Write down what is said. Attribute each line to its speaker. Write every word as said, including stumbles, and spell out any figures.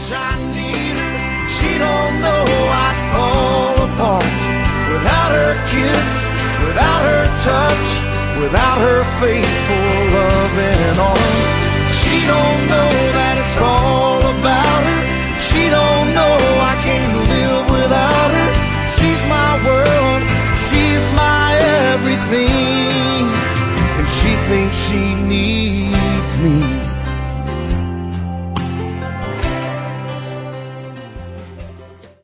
Speaker 1: I need her. She don't know I'd fall apart without her kiss, without her touch, without her faithful loving arms. She don't know that it's all about her. She don't know I can't live without her. She's my world, she's my everything, and she thinks she needs me.